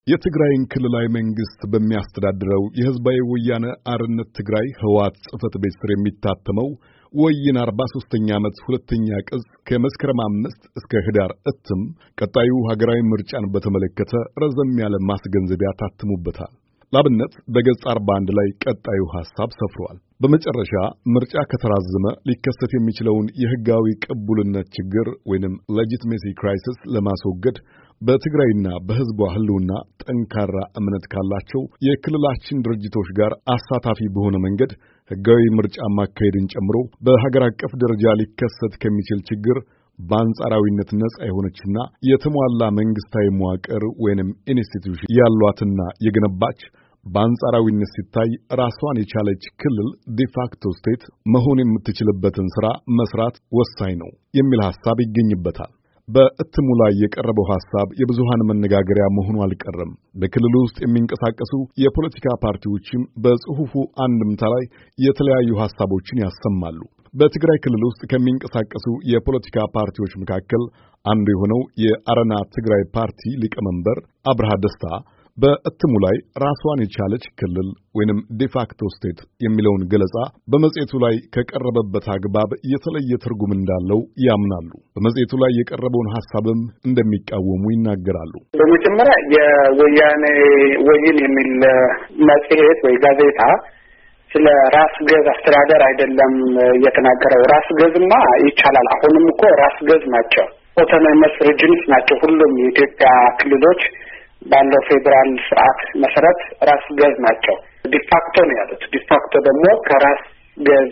የትግራይን ክልላዊ መንግስት በሚያስተዳድረው የህዝባዊ ወያነ አርነት ትግራይ ህወሓት ጽሕፈት ቤት ስር የሚታተመው ወይን 43ኛ ዓመት ሁለተኛ ቅጽ ከመስከረም 5 እስከ ህዳር እትም ቀጣዩ ሀገራዊ ምርጫን በተመለከተ ረዘም ያለ ማስገንዘቢያ ታትሙበታል። ላብነት በገጽ 41 ላይ ቀጣዩ ሐሳብ ሰፍሯል። በመጨረሻ ምርጫ ከተራዘመ ሊከሰት የሚችለውን የህጋዊ ቅቡልነት ችግር ወይንም ሌጂቲሜሲ ክራይሲስ ለማስወገድ በትግራይና በህዝቧ ህልውና ጠንካራ እምነት ካላቸው የክልላችን ድርጅቶች ጋር አሳታፊ በሆነ መንገድ ህጋዊ ምርጫ ማካሄድን ጨምሮ በሀገር አቀፍ ደረጃ ሊከሰት ከሚችል ችግር በአንጻራዊነት ነጻ የሆነችና የተሟላ መንግስታዊ መዋቅር ወይንም ኢንስቲትዩሽን ያሏትና የገነባች በአንጻራዊነት ሲታይ ራሷን የቻለች ክልል ዲፋክቶ ስቴት መሆን የምትችልበትን ሥራ መስራት ወሳኝ ነው የሚል ሐሳብ ይገኝበታል። በእትሙ ላይ የቀረበው ሐሳብ የብዙሃን መነጋገሪያ መሆኑ አልቀረም። በክልሉ ውስጥ የሚንቀሳቀሱ የፖለቲካ ፓርቲዎችም በጽሑፉ አንድምታ ላይ የተለያዩ ሐሳቦችን ያሰማሉ። በትግራይ ክልል ውስጥ ከሚንቀሳቀሱ የፖለቲካ ፓርቲዎች መካከል አንዱ የሆነው የአረና ትግራይ ፓርቲ ሊቀመንበር አብርሃ ደስታ በእትሙ ላይ ራሷን የቻለች ክልል ወይንም ዲፋክቶ ስቴት የሚለውን ገለጻ በመጽሔቱ ላይ ከቀረበበት አግባብ የተለየ ትርጉም እንዳለው ያምናሉ። በመጽሔቱ ላይ የቀረበውን ሐሳብም እንደሚቃወሙ ይናገራሉ። በመጀመሪያ የወያኔ ወይን የሚል መጽሔት ወይ ጋዜጣ ስለ ራስ ገዝ አስተዳደር አይደለም የተናገረው። ራስ ገዝማ ይቻላል። አሁንም እኮ ራስ ገዝ ናቸው። ኦቶኖመስ ሪጅንስ ናቸው ሁሉም የኢትዮጵያ ክልሎች ባለው ፌዴራል ስርዓት መሰረት ራስ ገዝ ናቸው። ዲፋክቶ ነው ያሉት። ዲፋክቶ ደግሞ ከራስ ገዝ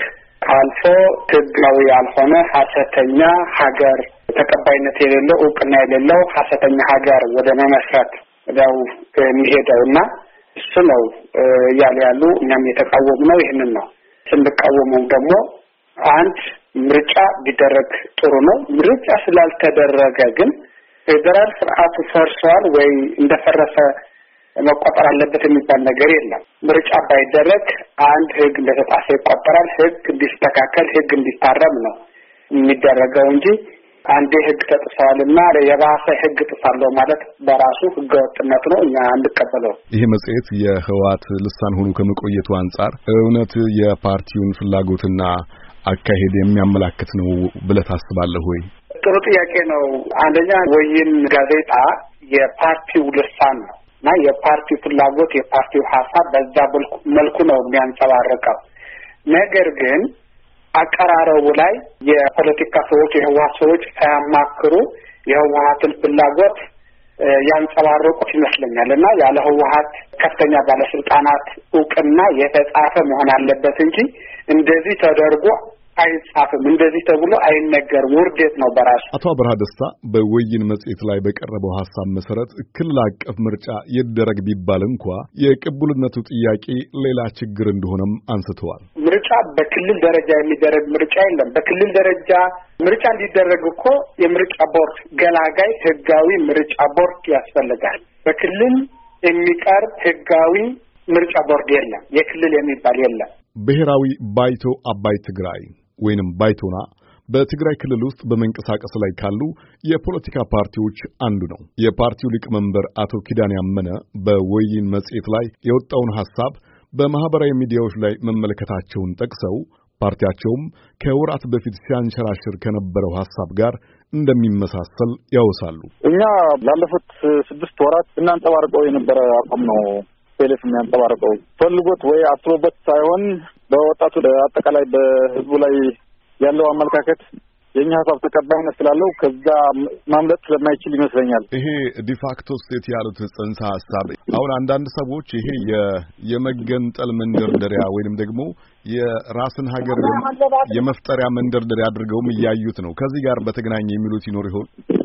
አልፎ ህጋዊ ያልሆነ ሐሰተኛ ሀገር፣ ተቀባይነት የሌለው እውቅና የሌለው ሐሰተኛ ሀገር ወደ መመስረት ነው የሚሄደውና እሱ ነው ያሉ እኛም የተቃወምነው ይህንን ነው። ስንቃወመው ደግሞ አንድ ምርጫ ቢደረግ ጥሩ ነው። ምርጫ ስላልተደረገ ግን ፌዴራል ስርዓቱ ፈርሷል ወይ እንደፈረሰ መቆጠር አለበት የሚባል ነገር የለም። ምርጫ ባይደረግ አንድ ህግ እንደተጣሰ ይቆጠራል። ህግ እንዲስተካከል፣ ህግ እንዲታረም ነው የሚደረገው እንጂ አንዴ ህግ ተጥሷልና የባሰ ህግ ጥሳለው ማለት በራሱ ህገወጥነት ነው። እኛ አንቀበለው። ይሄ መጽሔት የህወሓት ልሳን ሆኖ ከመቆየቱ አንጻር እውነት የፓርቲውን ፍላጎትና አካሄድ የሚያመላክት ነው ብለህ ታስባለህ ወይ? ጥሩ ጥያቄ ነው። አንደኛ ወይን ጋዜጣ የፓርቲው ልሳን ነው እና የፓርቲው ፍላጎት የፓርቲው ሐሳብ በዛ መልኩ ነው የሚያንጸባርቀው። ነገር ግን አቀራረቡ ላይ የፖለቲካ ሰዎች የህወሓት ሰዎች ሳያማክሩ የህወሓትን ፍላጎት ያንጸባረቁት ይመስለኛል እና ያለ ህወሓት ከፍተኛ ባለስልጣናት እውቅና የተጻፈ መሆን አለበት እንጂ እንደዚህ ተደርጎ አይጻፍም፣ እንደዚህ ተብሎ አይነገርም። ውርደት ነው በራሱ። አቶ አብርሃ ደስታ በወይን መጽሔት ላይ በቀረበው ሐሳብ መሰረት ክልል አቀፍ ምርጫ ይደረግ ቢባል እንኳ የቅቡልነቱ ጥያቄ ሌላ ችግር እንደሆነም አንስተዋል። ምርጫ በክልል ደረጃ የሚደረግ ምርጫ የለም። በክልል ደረጃ ምርጫ እንዲደረግ እኮ የምርጫ ቦርድ ገላጋይ ህጋዊ ምርጫ ቦርድ ያስፈልጋል። በክልል የሚቀርብ ህጋዊ ምርጫ ቦርድ የለም። የክልል የሚባል የለም። ብሔራዊ ባይቶ አባይ ትግራይ ወይንም ባይቶና በትግራይ ክልል ውስጥ በመንቀሳቀስ ላይ ካሉ የፖለቲካ ፓርቲዎች አንዱ ነው። የፓርቲው ሊቀመንበር አቶ ኪዳን ያመነ በወይን መጽሔት ላይ የወጣውን ሐሳብ በማህበራዊ ሚዲያዎች ላይ መመልከታቸውን ጠቅሰው ፓርቲያቸውም ከወራት በፊት ሲያንሸራሽር ከነበረው ሐሳብ ጋር እንደሚመሳሰል ያወሳሉ። እኛ ላለፉት 6 ወራት እናንጸባርቀው የነበረ አቋም ነው። ቴሌፍ የሚያንጸባርቀው ፈልጎት ወይ አስሮበት ሳይሆን በወጣቱ አጠቃላይ በህዝቡ ላይ ያለው አመለካከት የኛ ሐሳብ ተቀባይነት ስላለው ከዛ ማምለጥ ስለማይችል ይመስለኛል። ይሄ ዲፋክቶ ስቴት ያሉት ጽንሰ ሐሳብ አሁን አንዳንድ ሰዎች ይሄ የመገንጠል መንደርደሪያ ወይንም ደግሞ የራስን ሀገር የመፍጠሪያ መንደርደሪያ አድርገውም እያዩት ነው። ከዚህ ጋር በተገናኘ የሚሉት ይኖር ይሆን?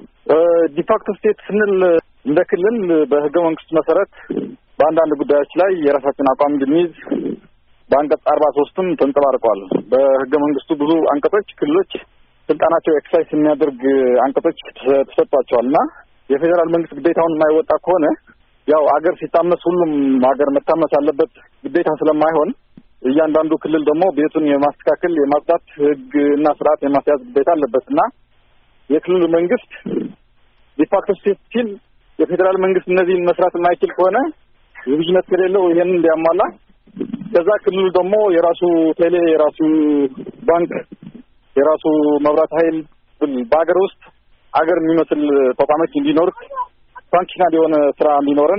ዲፋክቶ ስቴት ስንል እንደ ክልል በህገ መንግስቱ መሰረት በአንዳንድ ጉዳዮች ላይ የራሳችን አቋም እንድንይዝ በአንቀጽ 43ም ተንጸባርቀዋል። በህገ መንግስቱ ብዙ አንቀጾች ክልሎች ስልጣናቸው ኤክሰርሳይዝ የሚያደርግ አንቀጾች ተሰጥቷቸዋልና የፌዴራል መንግስት ግዴታውን የማይወጣ ከሆነ ያው አገር ሲታመስ ሁሉም ሀገር መታመስ አለበት ግዴታ ስለማይሆን እያንዳንዱ ክልል ደግሞ ቤቱን የማስተካከል የማጽዳት ህግና ስርዓት የማስያዝ ግዴታ አለበትና የክልሉ መንግስት ዲፋክቶ ስቴት ሲል የፌዴራል መንግስት እነዚህን መስራት የማይችል ከሆነ የቢዝነስ ከሌለው ይሄንን እንዲያሟላ ከዛ ክልሉ ደግሞ የራሱ ቴሌ፣ የራሱ ባንክ፣ የራሱ መብራት ኃይል በአገር ውስጥ አገር የሚመስል ተቋሞች እንዲኖር ፋንክሽናል የሆነ ስራ እንዲኖረን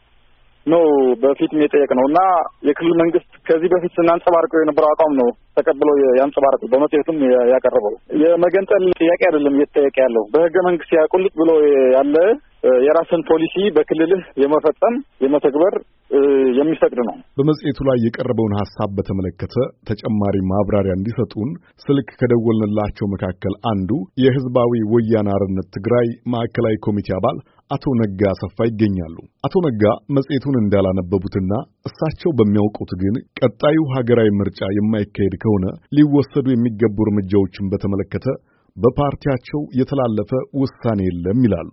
ነው በፊትም የጠየቅነው እና የክልል መንግስት ከዚህ በፊት ስናንጸባርቀው የነበረው አቋም ነው ተቀብሎ ያንጸባረቀው በመጽሔቱም ያቀረበው። የመገንጠል ጥያቄ አይደለም እየተጠየቀ ያለው በህገ መንግስት ያቁልጥ ብሎ ያለ የራስን ፖሊሲ በክልልህ የመፈጸም የመተግበር የሚፈቅድ ነው። በመጽሔቱ ላይ የቀረበውን ሐሳብ በተመለከተ ተጨማሪ ማብራሪያ እንዲሰጡን ስልክ ከደወልንላቸው መካከል አንዱ የህዝባዊ ወያነ ሓርነት ትግራይ ማዕከላዊ ኮሚቴ አባል አቶ ነጋ አሰፋ ይገኛሉ። አቶ ነጋ መጽሔቱን እንዳላነበቡትና እሳቸው በሚያውቁት ግን ቀጣዩ ሀገራዊ ምርጫ የማይካሄድ ከሆነ ሊወሰዱ የሚገቡ እርምጃዎችን በተመለከተ በፓርቲያቸው የተላለፈ ውሳኔ የለም ይላሉ።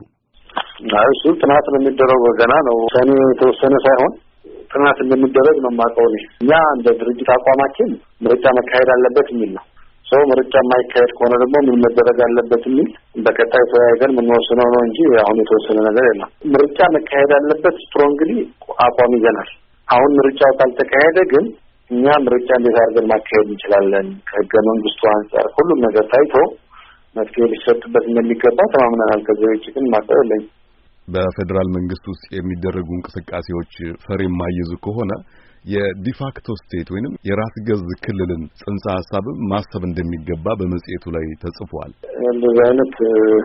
እሱ ጥናት እንደሚደረግ ገና ነው። ሰኔ የተወሰነ ሳይሆን ጥናት እንደሚደረግ ነው የማውቀው። እኛ እንደ ድርጅት አቋማችን ምርጫ መካሄድ አለበት የሚል ነው። ሰው ምርጫ የማይካሄድ ከሆነ ደግሞ ምን መደረግ አለበት የሚል በቀጣይ ተወያይተን የምንወስነው ነው እንጂ አሁን የተወሰነ ነገር የለም። ምርጫ መካሄድ አለበት ስትሮንግሊ አቋም ይዘናል። አሁን ምርጫው ካልተካሄደ ግን እኛ ምርጫ እንዴት አድርገን ማካሄድ እንችላለን ከህገ መንግስቱ አንጻር ሁሉም ነገር ታይቶ መፍትሄ ሊሰጥበት እንደሚገባ ተማምነናል። ከዚህ ውጭ ግን ማጠር የለኝም። በፌዴራል መንግስት ውስጥ የሚደረጉ እንቅስቃሴዎች ፈር የማይዙ ከሆነ የዲፋክቶ ስቴት ወይንም የራስ ገዝ ክልልን ጽንሰ ሐሳብም ማሰብ እንደሚገባ በመጽሔቱ ላይ ተጽፏል። እንደዚህ አይነት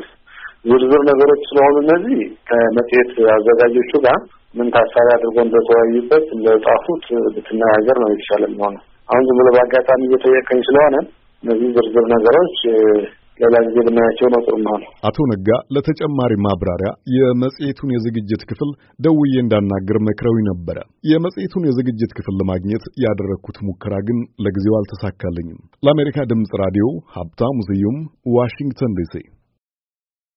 ዝርዝር ነገሮች ስለሆኑ እነዚህ ከመጽሔት አዘጋጆቹ ጋር ምን ታሳቢ አድርጎ እንደተወያዩበት እንደጻፉት ብትነጋገር ነው የተሻለ የሚሆነው። አሁን ዝም ብሎ በአጋጣሚ እየጠየቀኝ ስለሆነ እነዚህ ዝርዝር ነገሮች ሌላ ጊዜ ብናያቸው ነው ጥሩ ነው። አቶ ነጋ ለተጨማሪ ማብራሪያ የመጽሔቱን የዝግጅት ክፍል ደውዬ እንዳናገር መክረው ነበር። የመጽሔቱን የዝግጅት ክፍል ለማግኘት ያደረኩት ሙከራ ግን ለጊዜው አልተሳካልኝም። ለአሜሪካ ድምጽ ራዲዮ ሀብታሙ ስዩም ዋሽንግተን ዲሲ